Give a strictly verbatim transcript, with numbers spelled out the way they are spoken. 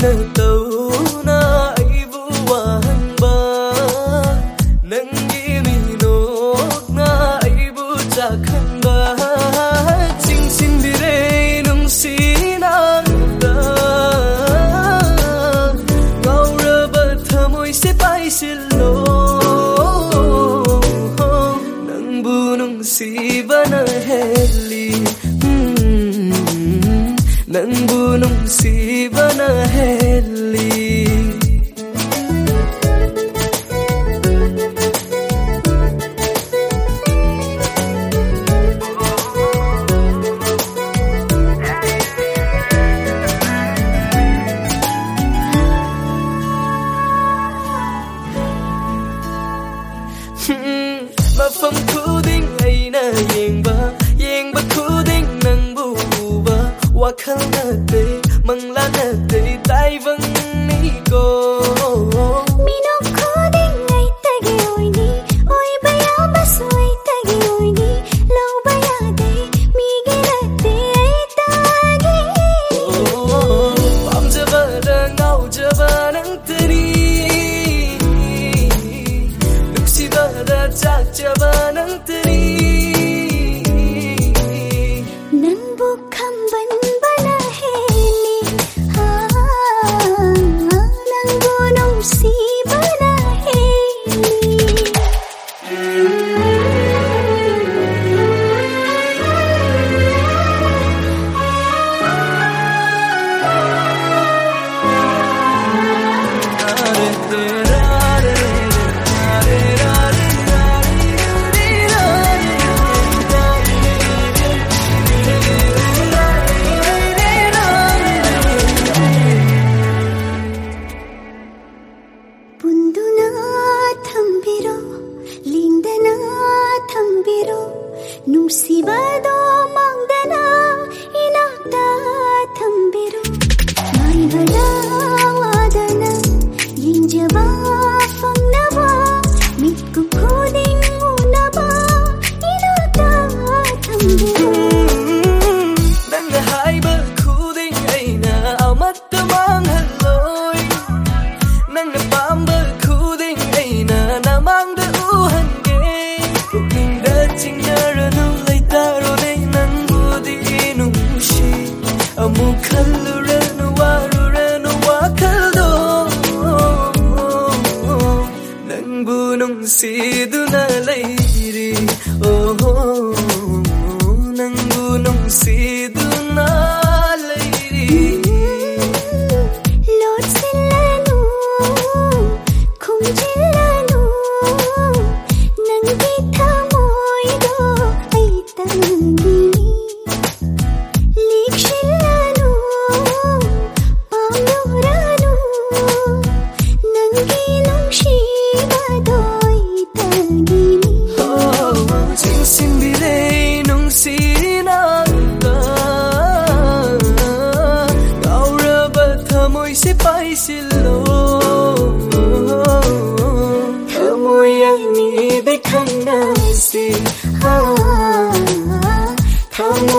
ꯅꯪꯒꯤꯅ ꯇꯧꯅ ꯑꯩꯕꯨ ꯋꯥꯍꯟꯕ ꯅꯪꯒꯤ ꯃꯤꯅꯣꯛꯅ ꯑꯩꯕꯨ ꯆꯥꯛꯍꯟꯕ ꯆꯤꯡꯁꯤꯟꯕꯤꯔꯦ ꯅꯨꯡꯁꯤ ꯅꯪꯗ ꯉꯥꯎꯔꯕ ꯊꯃꯣꯏꯁꯦ ꯄꯥꯏꯁꯤꯜꯂꯣ ꯅꯪꯕꯨ ꯅꯨꯡꯁꯤꯕꯅ ꯍꯦꯜꯂꯤ ꯅꯪꯕು ನುಂಸಿಬನ ಹೇಳಿ ಮಫಂ ಖುದಿಂಗ್ ಐನ ಯೆಂಗ್ಬಾ ಯೆಂಗ್ಬಾ ಖುದಿಂಗ್ ನಂಗ್ಬು ಉಬಾ wakhal nate mangla nate taivang ni ko mino khuding ai tagi oini oi baya bas oi tagi oini lo baya de mi gerate ai tagi pam jaba da ngau jaba nang tari nuksi ba da chak jaba nang tari nang bu khamban ನುಸಿಬದೋ ಮಂಗನ ಇನಾಕ್ತ ಥಂಬಿರು ಮೈಬಲ ವಾದನ ಎಂಜವ ಫಂಗ್ನವ ಮಿಕ್ಕು ಖುದಿಂಗ್ ಉನವ ಇನಾಕ್ತ ಥಂಬಿರು ನನ್ನ ಹಾಯ್ಬ ಖುದಿಂಗ್ ಐನ ಅಮತ್ತ ಮಾಂಗಲ್ಲೋಯ್ ನನ್ನ ಪಾಂಬ ಖುದಿಂಗ್ ಐನ ನಮಾಂಗ ಊಹಂಗೆ ಕುಕ್ಕಿಂದ ಚಿಂಗರನು ಅಮುಖಲ್ಲುರನು ವಾರುರನು ವಾಕಲ್ದೋ ನಂಗು ನುಂಸಿದುನ ಲೈರಿ ಓಹೋ ನಂಗು ನುಂಸಿದುನ ಲೈರಿ ಲೋಡ್ಸಿಲ್ಲನು ಖುಂಜಿಲ್ಲನು ನಂಗೆ ಥಮೋಯ್ದೋ ಐತಂಗಿ se paisilo Thamoy ang ni de khang na si ha